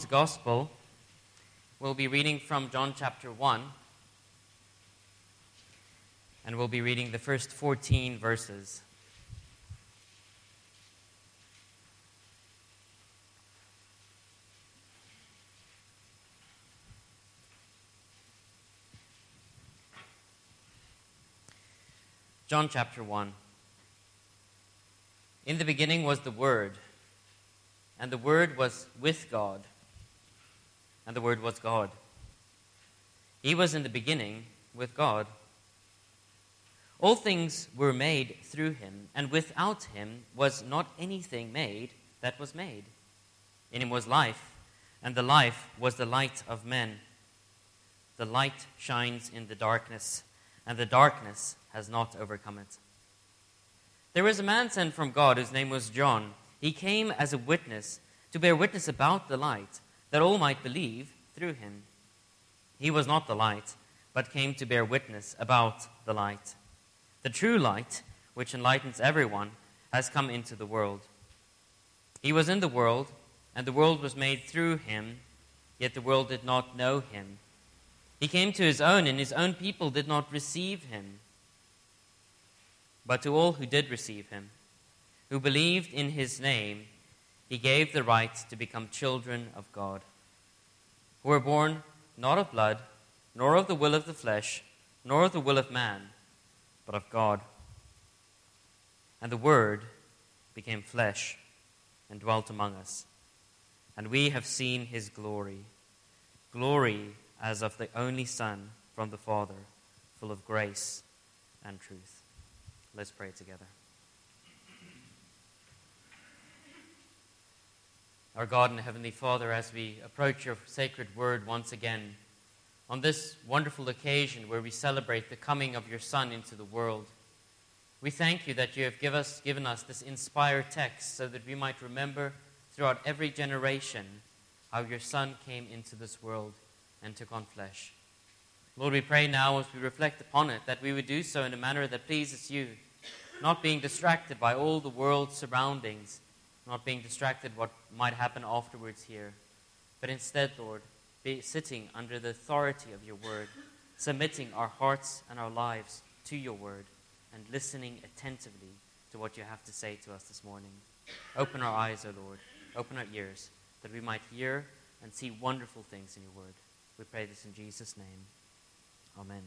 Gospel. We'll be reading from John chapter 1, and we'll be reading the first 14 verses. John chapter 1. In the beginning was the Word, and the Word was with God, and the Word was God. He was in the beginning with God. All things were made through him, and without him was not anything made that was made. In him was life, and the life was the light of men. The light shines in the darkness, and the darkness has not overcome it. There was a man sent from God whose name was John. He came as a witness to bear witness about the light, that all might believe through him. He was not the light, but came to bear witness about the light. The true light, which enlightens everyone, has come into the world. He was in the world, and the world was made through him, yet the world did not know him. He came to his own, and his own people did not receive him. But to all who did receive him, who believed in his name, he gave the right to become children of God, who were born not of blood, nor of the will of the flesh, nor of the will of man, but of God. And the Word became flesh and dwelt among us, and we have seen his glory, glory as of the only Son from the Father, full of grace and truth. Let's pray together. Our God and Heavenly Father, as we approach your sacred word once again, on this wonderful occasion where we celebrate the coming of your Son into the world, we thank you that you have given us this inspired text so that we might remember throughout every generation how your Son came into this world and took on flesh. Lord, we pray now as we reflect upon it that we would do so in a manner that pleases you, not being distracted by all the world's surroundings, not being distracted what might happen afterwards here, but instead, Lord, be sitting under the authority of your word, submitting our hearts and our lives to your word, and listening attentively to what you have to say to us this morning. Open our eyes, O Lord, open our ears, that we might hear and see wonderful things in your word. We pray this in Jesus' name. Amen.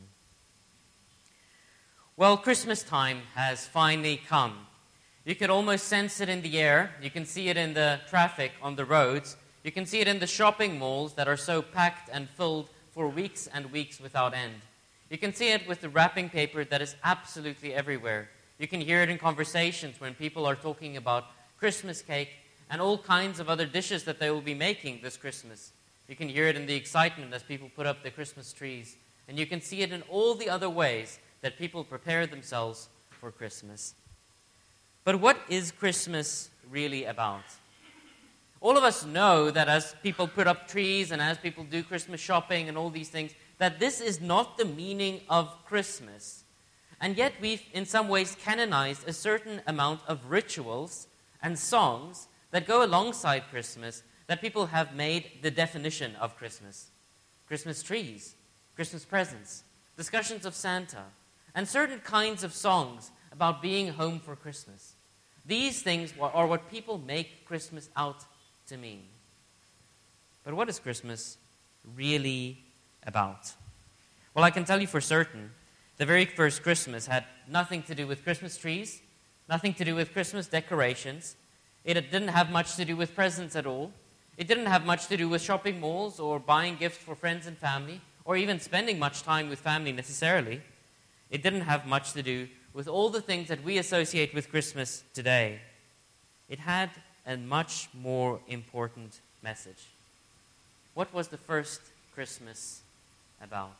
Well, Christmas time has finally come. You could almost sense it in the air. You can see it in the traffic on the roads. You can see it in the shopping malls that are so packed and filled for weeks and weeks without end. You can see it with the wrapping paper that is absolutely everywhere. You can hear it in conversations when people are talking about Christmas cake and all kinds of other dishes that they will be making this Christmas. You can hear it in the excitement as people put up their Christmas trees. And you can see it in all the other ways that people prepare themselves for Christmas. But what is Christmas really about? All of us know that as people put up trees and as people do Christmas shopping and all these things, that this is not the meaning of Christmas. And yet we've in some ways canonized a certain amount of rituals and songs that go alongside Christmas that people have made the definition of Christmas. Christmas trees, Christmas presents, discussions of Santa, and certain kinds of songs about being home for Christmas. These things are what people make Christmas out to mean. But what is Christmas really about? Well, I can tell you for certain, the very first Christmas had nothing to do with Christmas trees, nothing to do with Christmas decorations. It didn't have much to do with presents at all. It didn't have much to do with shopping malls or buying gifts for friends and family, or even spending much time with family necessarily. It didn't have much to do with all the things that we associate with Christmas today. It had a much more important message. What was the first Christmas about?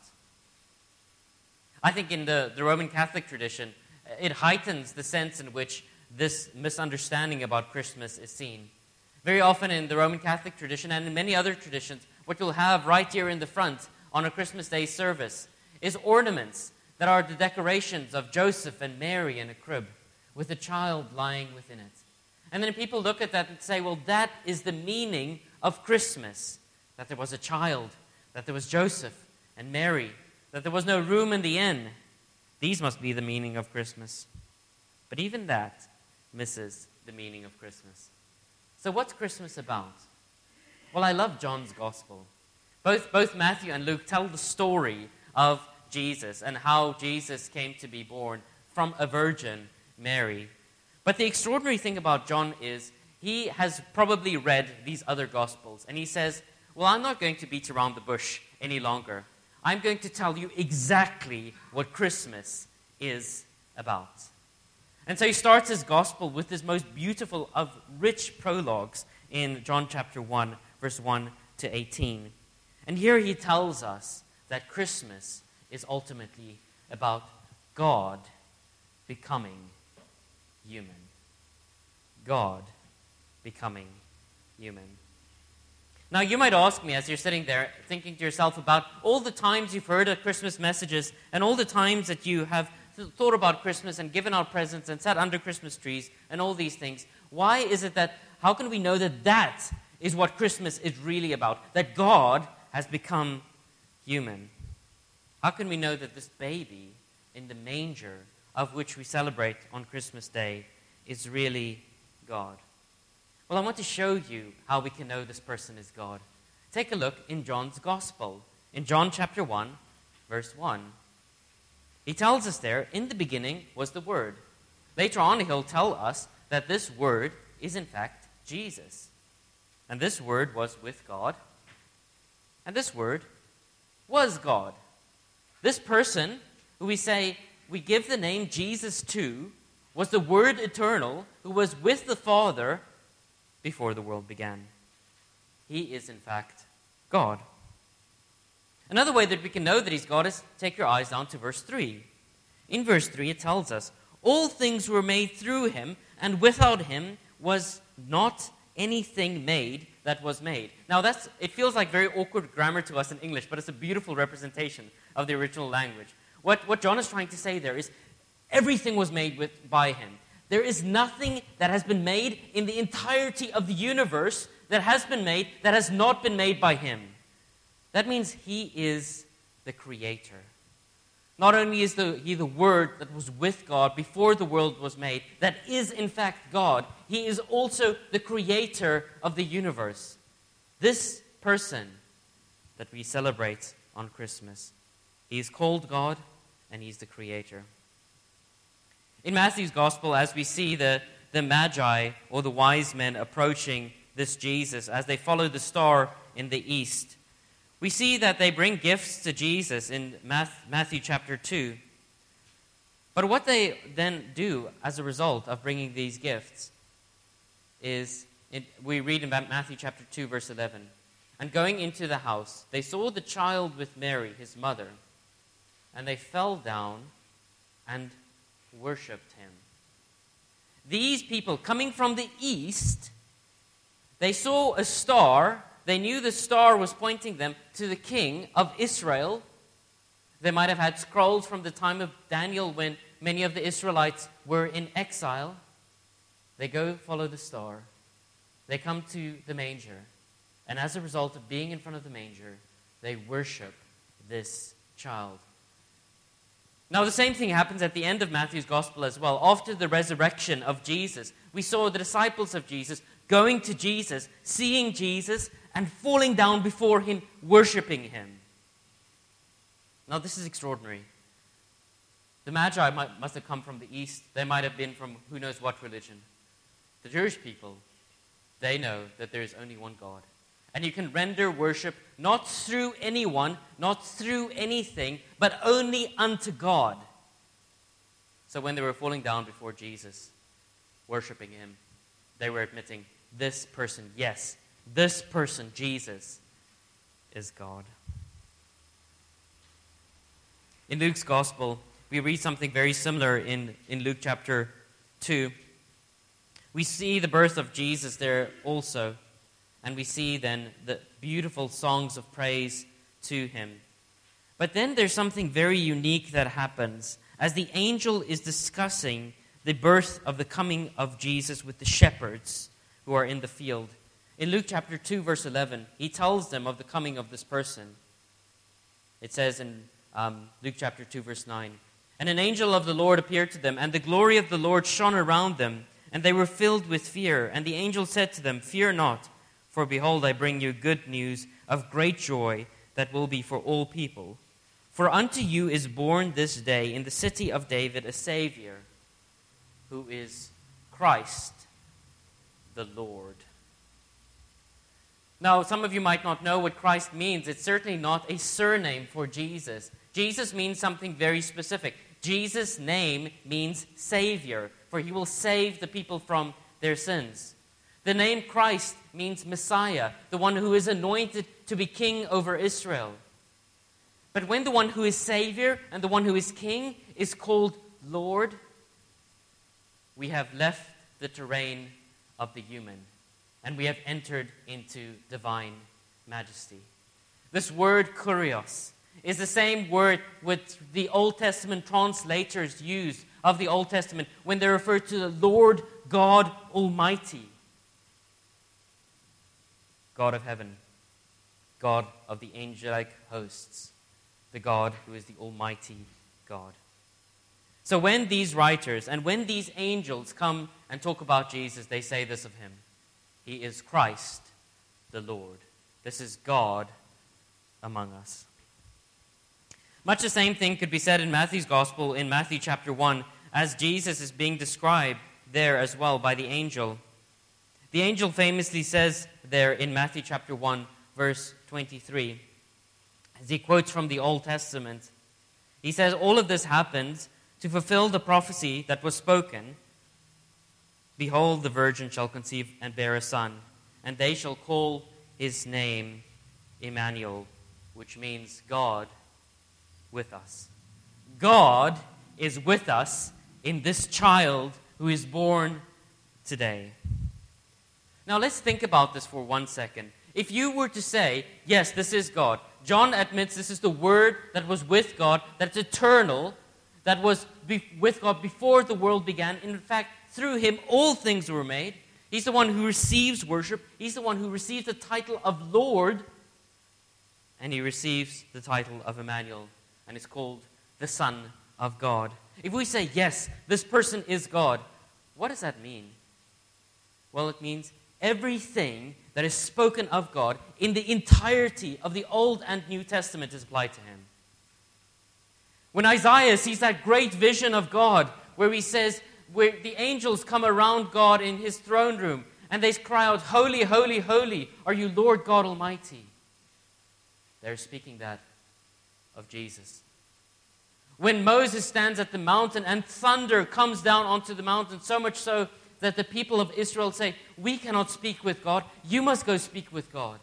I think in the Roman Catholic tradition, it heightens the sense in which this misunderstanding about Christmas is seen. Very often in the Roman Catholic tradition and in many other traditions, what you'll have right here in the front on a Christmas Day service is ornaments that are the decorations of Joseph and Mary in a crib with a child lying within it. And then people look at that and say, well, that is the meaning of Christmas. that there was a child, that there was Joseph and Mary, that there was no room in the inn. These must be the meaning of Christmas. But even that misses the meaning of Christmas. So what's Christmas about? Well, I love John's Gospel. Both Matthew and Luke tell the story of Jesus and how Jesus came to be born from a virgin, Mary. But the extraordinary thing about John is he has probably read these other Gospels, and he says, well, I'm not going to beat around the bush any longer. I'm going to tell you exactly what Christmas is about. And so he starts his Gospel with this most beautiful of rich prologues in John chapter 1, verse 1 to 18. And here he tells us that Christmas is ultimately about God becoming human. God becoming human. Now, you might ask me as you're sitting there thinking to yourself about all the times you've heard of Christmas messages and all the times that you have thought about Christmas and given out presents and sat under Christmas trees and all these things. Why is it that, how can we know that that is what Christmas is really about? That God has become human? How can we know that this baby in the manger of which we celebrate on Christmas Day is really God? Well, I want to show you how we can know this person is God. Take a look in John's Gospel. In John chapter 1, verse 1. He tells us there, in the beginning was the Word. Later on, he'll tell us that this Word is in fact Jesus. And this Word was with God. And this Word was God. This person, who we say we give the name Jesus to, was the Word eternal, who was with the Father before the world began. He is, in fact, God. Another way that we can know that he's God is take your eyes down to verse 3. In verse 3, it tells us, all things were made through him, and without him was not anything made that was made. Now, it feels like very awkward grammar to us in English, but it's a beautiful representation of the original language. What John is trying to say there is everything was made by him. There is nothing that has been made in the entirety of the universe that has been made that has not been made by him. That means he is the creator. Not only is he the Word that was with God before the world was made, that is in fact God, he is also the creator of the universe. This person that we celebrate on Christmas, he is called God and he's the creator. In Matthew's Gospel, as we see the Magi, or the wise men, approaching this Jesus, as they follow the star in the east, we see that they bring gifts to Jesus in Matthew chapter 2. But what they then do as a result of bringing these gifts is, we read in Matthew chapter 2, verse 11, and going into the house, they saw the child with Mary, his mother, and they fell down and worshipped him. These people coming from the east, they saw a star. They knew the star was pointing them to the king of Israel. They might have had scrolls from the time of Daniel when many of the Israelites were in exile. They go follow the star. They come to the manger. And as a result of being in front of the manger, they worship this child. Now, the same thing happens at the end of Matthew's Gospel as well. After the resurrection of Jesus, we saw the disciples of Jesus going to Jesus, seeing Jesus, and falling down before him, worshiping him. Now, this is extraordinary. The Magi must have come from the east. They might have been from who knows what religion. The Jewish people, they know that there is only one God. And you can render worship not through anyone, not through anything, but only unto God. So when they were falling down before Jesus, worshiping him, they were admitting, this person, yes, this person, Jesus, is God. In Luke's Gospel, we read something very similar in Luke chapter 2. We see the birth of Jesus there also. And we see then the beautiful songs of praise to him. But then there's something very unique that happens as the angel is discussing the birth of the coming of Jesus with the shepherds who are in the field. In Luke chapter 2, verse 11, he tells them of the coming of this person. It says in Luke chapter 2, verse 9, "And an angel of the Lord appeared to them, and the glory of the Lord shone around them, and they were filled with fear. And the angel said to them, 'Fear not, for behold, I bring you good news of great joy that will be for all people. For unto you is born this day in the city of David a Savior, who is Christ the Lord.'" Now, some of you might not know what Christ means. It's certainly not a surname for Jesus. Jesus means something very specific. Jesus' name means Savior, for he will save the people from their sins. The name Christ means Messiah, the one who is anointed to be king over Israel. But when the one who is Savior and the one who is king is called Lord, we have left the terrain of the human, and we have entered into divine majesty. This word kurios is the same word which the Old Testament translators use of the Old Testament when they refer to the Lord God Almighty. God of heaven, God of the angelic hosts, the God who is the Almighty God. So when these writers and when these angels come and talk about Jesus, they say this of him: He is Christ the Lord. This is God among us. Much the same thing could be said in Matthew's Gospel in Matthew chapter 1, as Jesus is being described there as well by the angel. The angel famously says there in Matthew chapter 1, verse 23, as he quotes from the Old Testament, he says, "All of this happened to fulfill the prophecy that was spoken. Behold, the virgin shall conceive and bear a son, and they shall call his name Emmanuel," which means God with us. God is with us in this child who is born today. Now let's think about this for 1 second. If you were to say, yes, this is God. John admits this is the Word that was with God, that's eternal, that was with God before the world began. In fact, through him all things were made. He's the one who receives worship. He's the one who receives the title of Lord. And he receives the title of Emmanuel, and is called the Son of God. If we say, yes, this person is God, what does that mean? Well, it means everything that is spoken of God in the entirety of the Old and New Testament is applied to him. When Isaiah sees that great vision of God, where he says, where the angels come around God in his throne room, and they cry out, "Holy, holy, holy are you, Lord God Almighty." They're speaking that of Jesus. When Moses stands at the mountain and thunder comes down onto the mountain, so much so that the people of Israel say, "We cannot speak with God, you must go speak with God."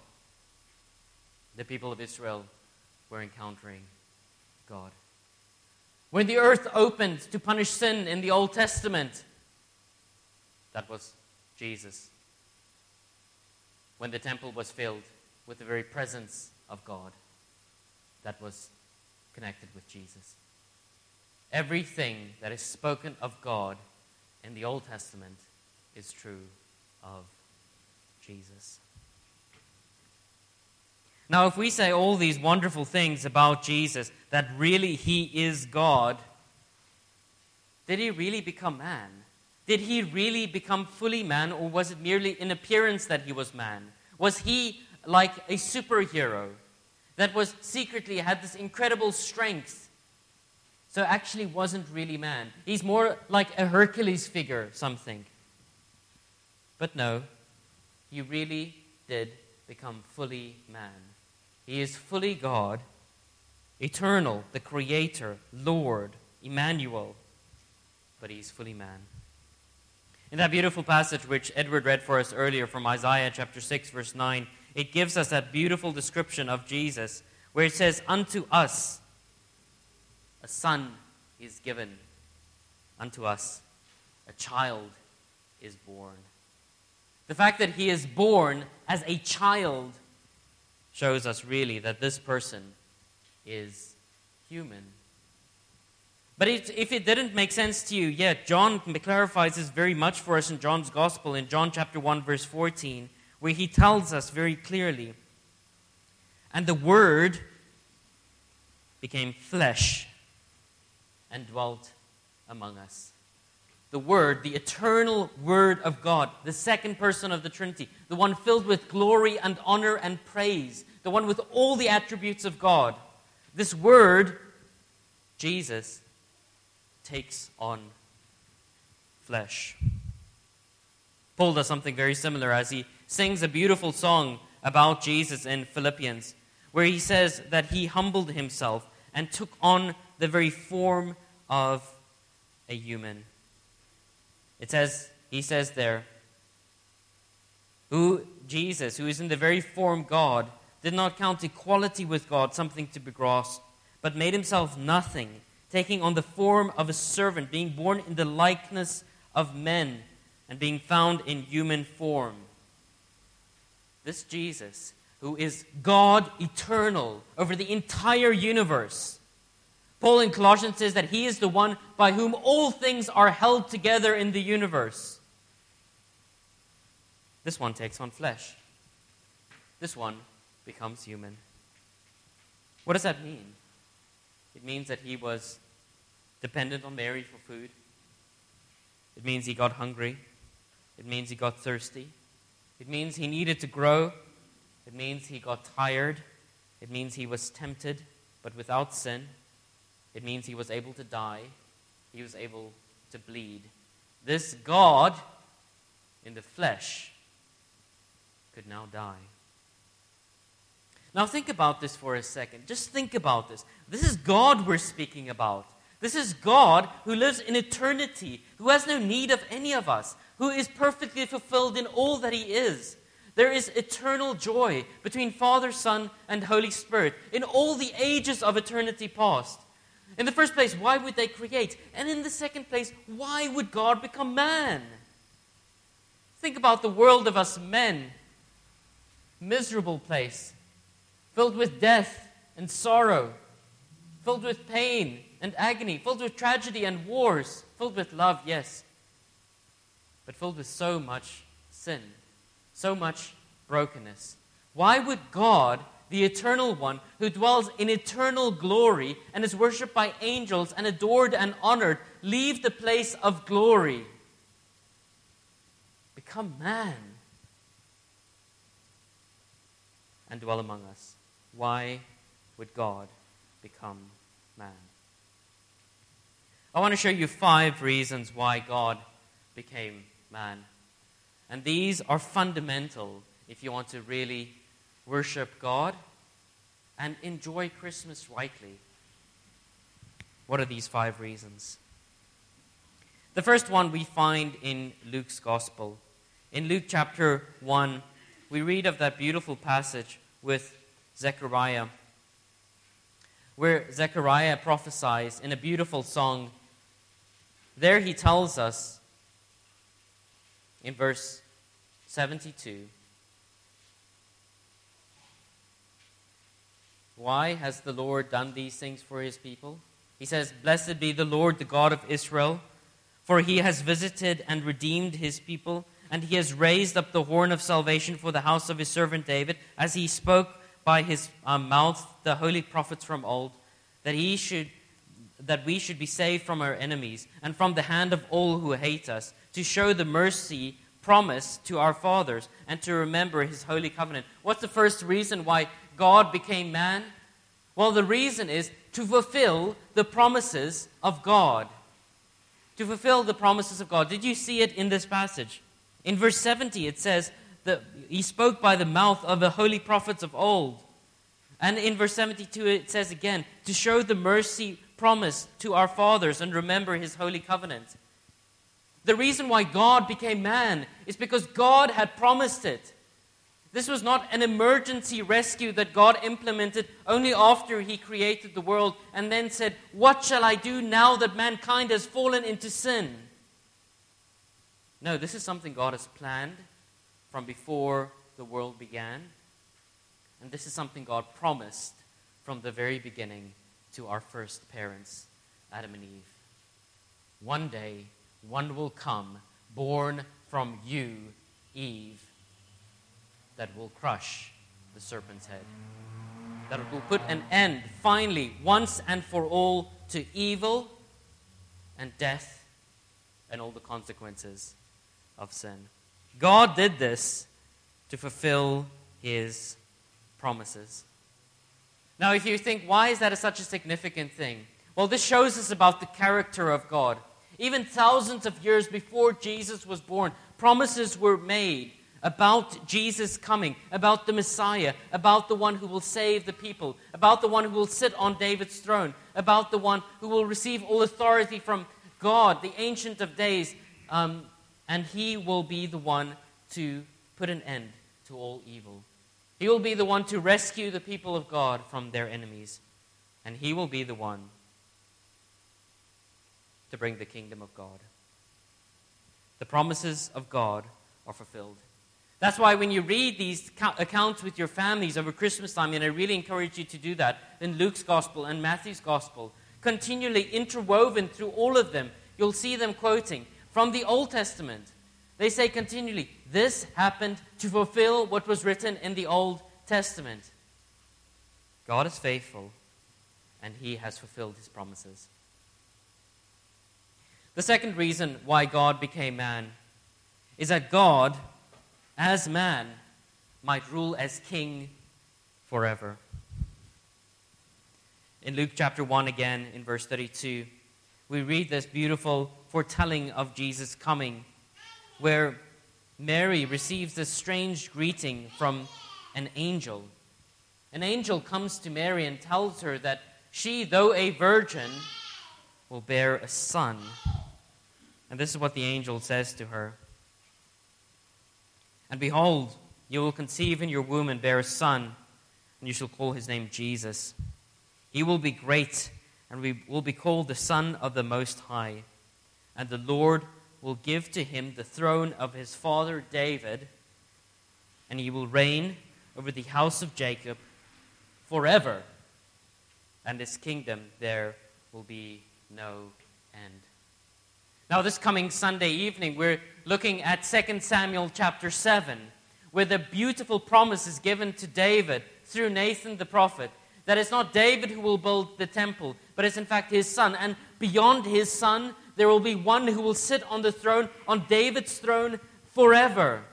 The people of Israel were encountering God. When the earth opened to punish sin in the Old Testament, that was Jesus. When the temple was filled with the very presence of God, that was connected with Jesus. Everything that is spoken of God in the Old Testament is true of Jesus. Now, if we say all these wonderful things about Jesus, that really he is God, did he really become man? Did he really become fully man, or was it merely in appearance that he was man? Was he like a superhero that was secretly had this incredible strength, so actually wasn't really man? He's more like a Hercules figure, something. But no, he really did become fully man. He is fully God, eternal, the Creator, Lord, Emmanuel, but he is fully man. In that beautiful passage which Edward read for us earlier from Isaiah chapter 6, verse 9, it gives us that beautiful description of Jesus, where it says, "Unto us a son is given, unto us a child is born." The fact that he is born as a child shows us really that this person is human. But if it didn't make sense to you yet, John clarifies this very much for us in John's Gospel, in John chapter 1, verse 14, where he tells us very clearly, "And the Word became flesh and dwelt among us." The Word, the eternal Word of God, the second person of the Trinity, the one filled with glory and honor and praise, the one with all the attributes of God. This Word, Jesus, takes on flesh. Paul does something very similar as he sings a beautiful song about Jesus in Philippians, where he says that he humbled himself and took on the very form of a human. He says there, Jesus, who is in the very form God, did not count equality with God something to be grasped, but made himself nothing, taking on the form of a servant, being born in the likeness of men, and being found in human form. This Jesus, who is God eternal over the entire universe, Paul in Colossians says that he is the one by whom all things are held together in the universe. This one takes on flesh. This one becomes human. What does that mean? It means that he was dependent on Mary for food. It means he got hungry. It means he got thirsty. It means he needed to grow. It means he got tired. It means he was tempted, but without sin. It means he was able to die. He was able to bleed. This God in the flesh could now die. Now think about this for a second. Just think about this. This is God we're speaking about. This is God who lives in eternity, who has no need of any of us, who is perfectly fulfilled in all that he is. There is eternal joy between Father, Son, and Holy Spirit in all the ages of eternity past. In the first place, why would they create? And in the second place, why would God become man? Think about the world of us men. Miserable place, filled with death and sorrow, filled with pain and agony, filled with tragedy and wars, filled with love, yes, but filled with so much sin, so much brokenness. Why would God, the Eternal One, who dwells in eternal glory and is worshipped by angels and adored and honored, leave the place of glory, become man, and dwell among us? Why would God become man? I want to show you 5 reasons why God became man. And these are fundamental if you want to really worship God and enjoy Christmas rightly. What are these 5 reasons? The first one we find in Luke's Gospel. In Luke chapter 1, we read of that beautiful passage with Zechariah, where Zechariah prophesies in a beautiful song. There he tells us in verse 72, why has the Lord done these things for his people? He says, "Blessed be the Lord, the God of Israel, for he has visited and redeemed his people, and he has raised up the horn of salvation for the house of his servant David, as he spoke by his mouth the holy prophets from old, that we should be saved from our enemies and from the hand of all who hate us, to show the mercy promised to our fathers and to remember his holy covenant." What's the first reason why God became man? Well, the reason is to fulfill the promises of God. To fulfill the promises of God. Did you see it in this passage? In verse 70, it says that he spoke by the mouth of the holy prophets of old. And in verse 72, it says again, to show the mercy promised to our fathers and remember his holy covenant. The reason why God became man is because God had promised it. This was not an emergency rescue that God implemented only after he created the world and then said, "What shall I do now that mankind has fallen into sin?" No, this is something God has planned from before the world began. And this is something God promised from the very beginning to our first parents, Adam and Eve. One day, one will come, born from you, Eve. that will crush the serpent's head. That it will put an end, finally, once and for all, to evil and death and all the consequences of sin. God did this to fulfill His promises. Now, if you think, why is that such a significant thing? Well, this shows us about the character of God. Even thousands of years before Jesus was born, promises were made about Jesus coming, about the Messiah, about the one who will save the people, about the one who will sit on David's throne, about the one who will receive all authority from God, the Ancient of Days, and He will be the one to put an end to all evil. He will be the one to rescue the people of God from their enemies, and He will be the one to bring the kingdom of God. The promises of God are fulfilled. That's why when you read these accounts with your families over Christmas time, and I really encourage you to do that, in Luke's Gospel and Matthew's Gospel, continually interwoven through all of them, you'll see them quoting from the Old Testament. They say continually, this happened to fulfill what was written in the Old Testament. God is faithful, and He has fulfilled His promises. The second reason why God became man is that God, as man, might rule as king forever. In Luke chapter 1 again, in verse 32, we read this beautiful foretelling of Jesus' coming, where Mary receives this strange greeting from an angel. An angel comes to Mary and tells her that she, though a virgin, will bear a son. And this is what the angel says to her. And behold, you will conceive in your womb and bear a son, and you shall call his name Jesus. He will be great, and will be called the Son of the Most High. And the Lord will give to him the throne of his father David, and he will reign over the house of Jacob forever, and his kingdom there will be no end. Now, this coming Sunday evening, we're looking at 2 Samuel chapter 7, where the beautiful promise is given to David through Nathan the prophet, that it's not David who will build the temple, but it's in fact his son. And beyond his son, there will be one who will sit on the throne, on David's throne, forever.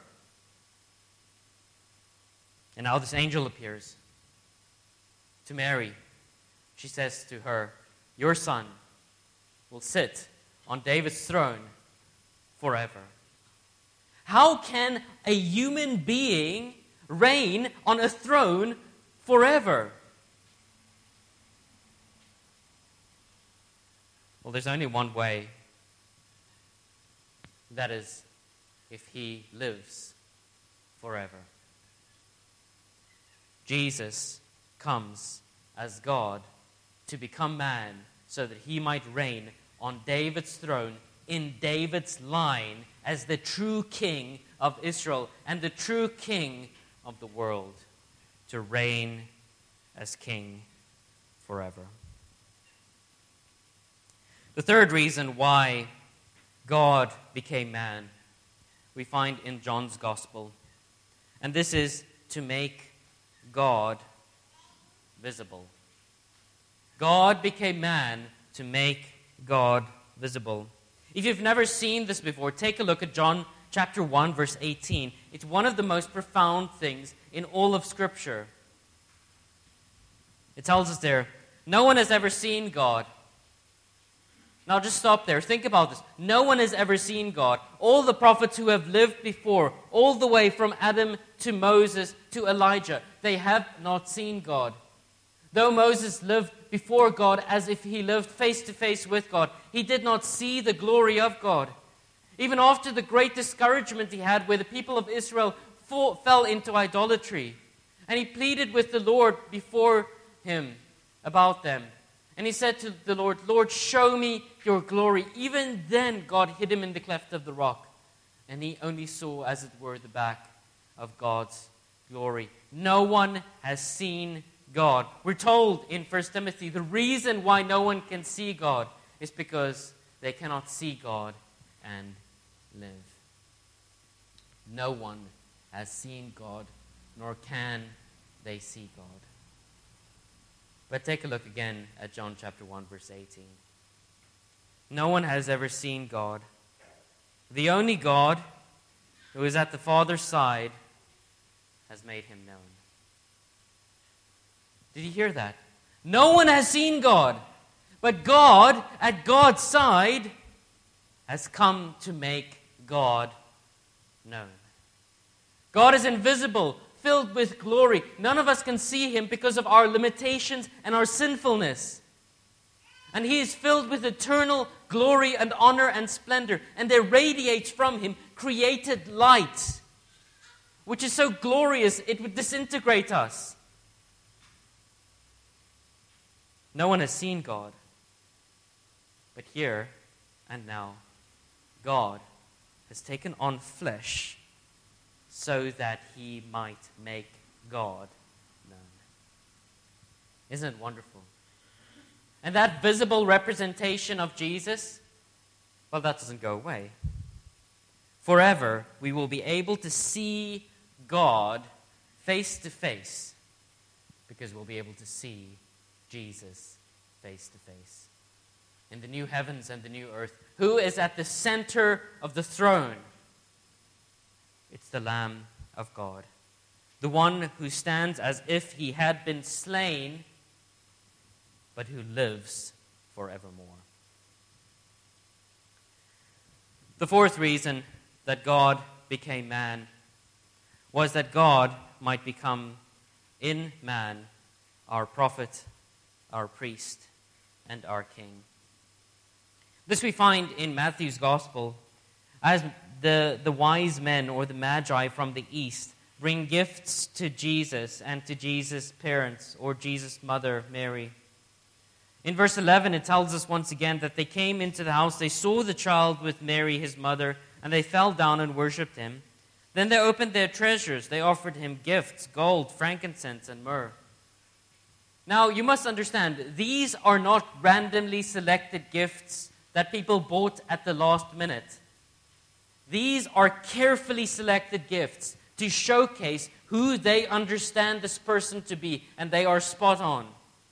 And now this angel appears to Mary. She says to her, your son will sit on David's throne forever. How can a human being reign on a throne forever? Well, there's only one way. That is, if he lives forever. Jesus comes as God to become man so that he might reign on David's throne, in David's line, as the true king of Israel and the true king of the world, to reign as king forever. The third reason why God became man, we find in John's Gospel. And this is to make God visible. God became man to make God visible. If you've never seen this before, take a look at John chapter 1, verse 18. It's one of the most profound things in all of Scripture. It tells us there, no one has ever seen God. Now just stop there. Think about this. No one has ever seen God. All the prophets who have lived before, all the way from Adam to Moses to Elijah, they have not seen God. Though Moses lived before God as if he lived face to face with God, he did not see the glory of God. Even after the great discouragement he had where the people of Israel fell into idolatry, and he pleaded with the Lord before him about them. And he said to the Lord, Lord, show me your glory. Even then, God hid him in the cleft of the rock, and he only saw, as it were, the back of God's glory. No one has seen God. We're told in 1 Timothy, the reason why no one can see God is because they cannot see God and live. No one has seen God nor can they see God. But take a look again at John chapter 1, verse 18. No one has ever seen God. The only God who is at the Father's side has made him known. Did you hear that? No one has seen God, but God, at God's side, has come to make God known. God is invisible, filled with glory. None of us can see him because of our limitations and our sinfulness. And he is filled with eternal glory and honor and splendor. And there radiates from him created light, which is so glorious it would disintegrate us. No one has seen God. But here and now, God has taken on flesh so that he might make God known. Isn't it wonderful? And that visible representation of Jesus, well, that doesn't go away. Forever, we will be able to see God face to face because we'll be able to see Jesus face to face. In the new heavens and the new earth, who is at the center of the throne? It's the Lamb of God, the one who stands as if he had been slain, but who lives forevermore. The fourth reason that God became man was that God might become in man our prophet, our priest, and our king. This we find in Matthew's gospel as the wise men or the magi from the east bring gifts to Jesus and to Jesus' parents or Jesus' mother, Mary. In verse 11, it tells us once again that they came into the house, they saw the child with Mary, his mother, and they fell down and worshipped him. Then they opened their treasures. They offered him gifts, gold, frankincense, and myrrh. Now, you must understand, these are not randomly selected gifts that people bought at the last minute. These are carefully selected gifts to showcase who they understand this person to be, and they are spot on.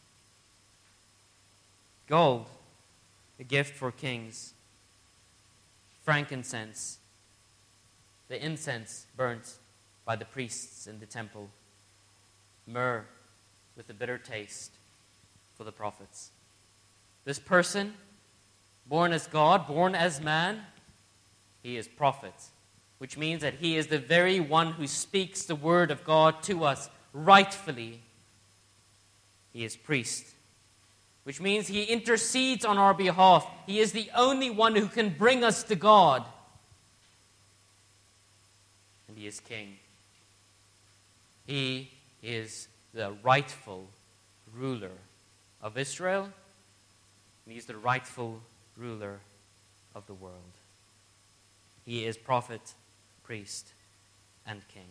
Gold, a gift for kings. Frankincense, the incense burnt by the priests in the temple. Myrrh, with a bitter taste, for the prophets. This person, born as God, born as man, he is prophet, which means that he is the very one who speaks the word of God to us rightfully. He is priest, which means he intercedes on our behalf. He is the only one who can bring us to God. And he is king. He is the rightful ruler of Israel, and he is the rightful ruler of the world. He is prophet, priest, and king.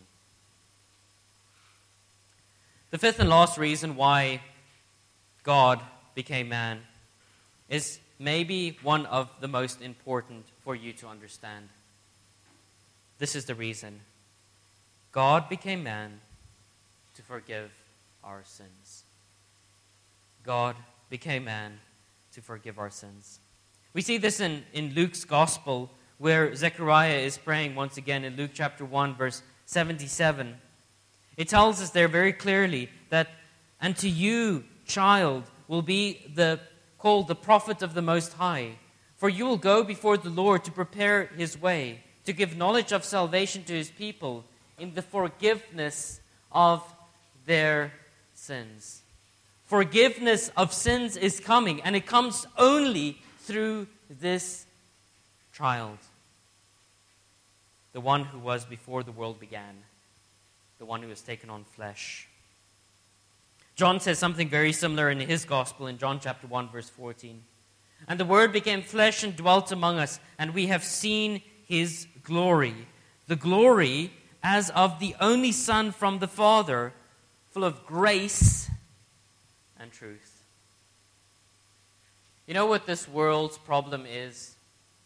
The fifth and last reason why God became man is maybe one of the most important for you to understand. This is the reason. God became man to forgive our sins. God became man to forgive our sins. We see this in Luke's gospel, where Zechariah is praying once again in Luke chapter 1, verse 77. It tells us there very clearly that, "And to you, child, will be called the prophet of the Most High. For you will go before the Lord to prepare his way, to give knowledge of salvation to his people in the forgiveness of their sins." Forgiveness of sins is coming, and it comes only through this child. The one who was before the world began. The one who has taken on flesh. John says something very similar in his gospel in John chapter 1, verse 14. "And the Word became flesh and dwelt among us, and we have seen his glory. The glory as of the only Son from the Father, full of grace and truth." You know what this world's problem is?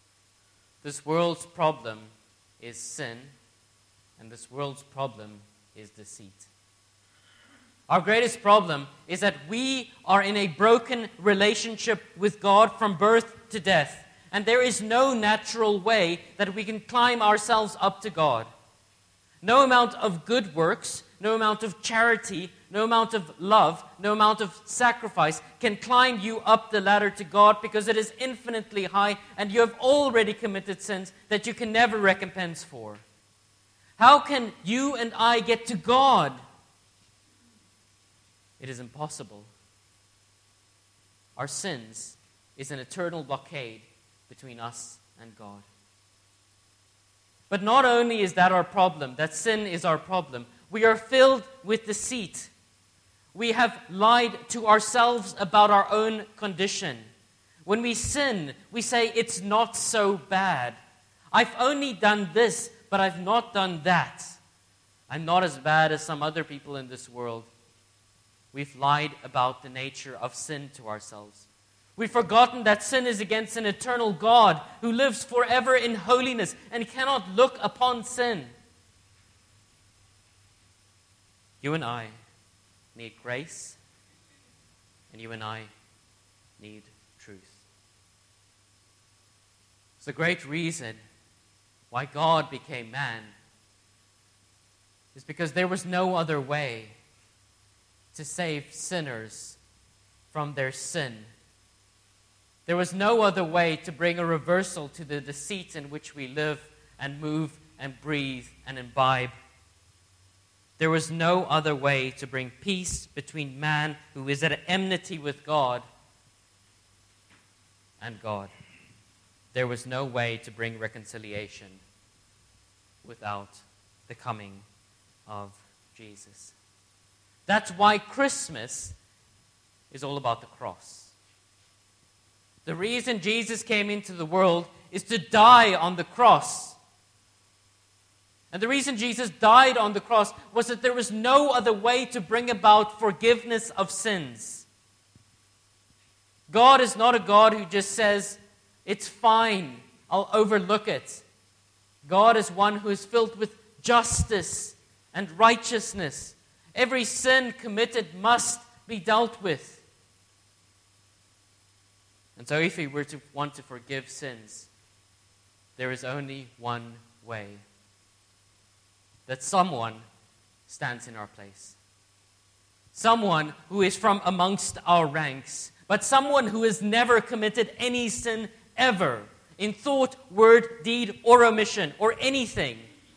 This world's problem is sin, and this world's problem is deceit. Our greatest problem is that we are in a broken relationship with God from birth to death. And there is no natural way that we can climb ourselves up to God. No amount of good works, no amount of charity, no amount of love, no amount of sacrifice can climb you up the ladder to God, because it is infinitely high and you have already committed sins that you can never recompense for. How can you and I get to God? It is impossible. Our sins is an eternal blockade between us and God. But not only is that our problem, that sin is our problem, we are filled with deceit. We have lied to ourselves about our own condition. When we sin, we say it's not so bad. I've only done this, but I've not done that. I'm not as bad as some other people in this world. We've lied about the nature of sin to ourselves. We've forgotten that sin is against an eternal God who lives forever in holiness and cannot look upon sin. You and I need grace, and you and I need truth. It's the great reason why God became man, is because there was no other way to save sinners from their sin. There was no other way to bring a reversal to the deceit in which we live and move and breathe and imbibe. There was no other way to bring peace between man who is at enmity with God and God. There was no way to bring reconciliation without the coming of Jesus. That's why Christmas is all about the cross. The reason Jesus came into the world is to die on the cross. And the reason Jesus died on the cross was that there was no other way to bring about forgiveness of sins. God is not a God who just says, it's fine, I'll overlook it. God is one who is filled with justice and righteousness. Every sin committed must be dealt with. And so if we were to want to forgive sins, there is only one way. That someone stands in our place. Someone who is from amongst our ranks, but someone who has never committed any sin ever, in thought, word, deed, or omission, or anything.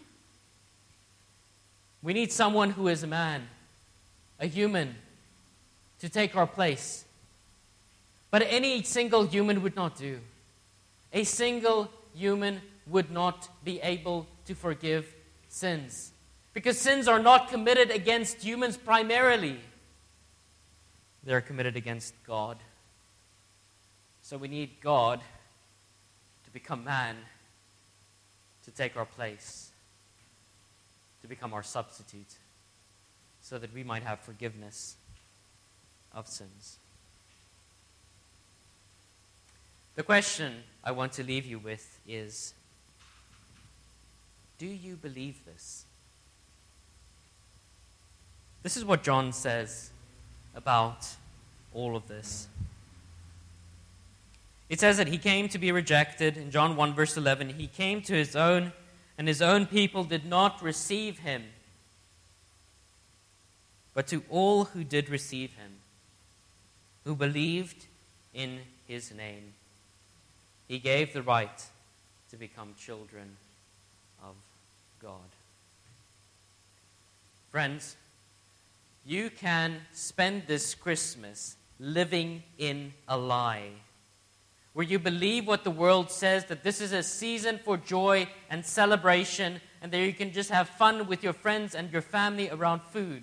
We need someone who is a man, a human, to take our place. But any single human would not do. A single human would not be able to forgive sins. Because sins are not committed against humans primarily. They're committed against God. So we need God to become man, to take our place, to become our substitute, so that we might have forgiveness of sins. The question I want to leave you with is, do you believe this? This is what John says about all of this. It says that he came to be rejected. In John 1 verse 11, he came to his own, and his own people did not receive him. But to all who did receive him, who believed in his name, he gave the right to become children of God. Friends, you can spend this Christmas living in a lie, where you believe what the world says, that this is a season for joy and celebration, and that you can just have fun with your friends and your family around food.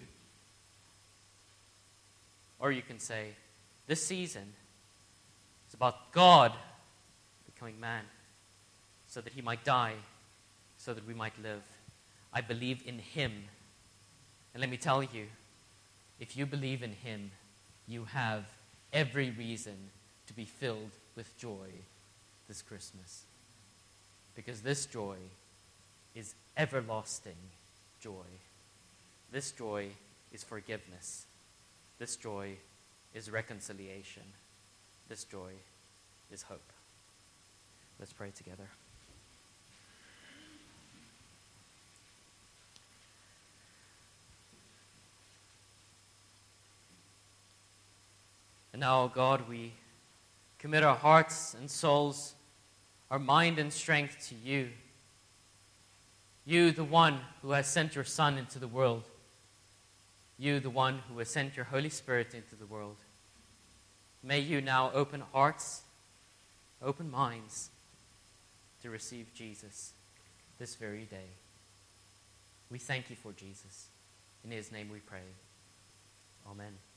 Or you can say, this season is about God becoming man, so that he might die, so that we might live. I believe in him. And let me tell you, if you believe in him, you have every reason to be filled with joy this Christmas. Because this joy is everlasting joy. This joy is forgiveness. This joy is reconciliation. This joy is hope. Let's pray together. And now, God, we commit our hearts and souls, our mind and strength to you. You, the one who has sent your Son into the world. You, the one who has sent your Holy Spirit into the world. May you now open hearts, open minds to receive Jesus this very day. We thank you for Jesus. In his name we pray. Amen.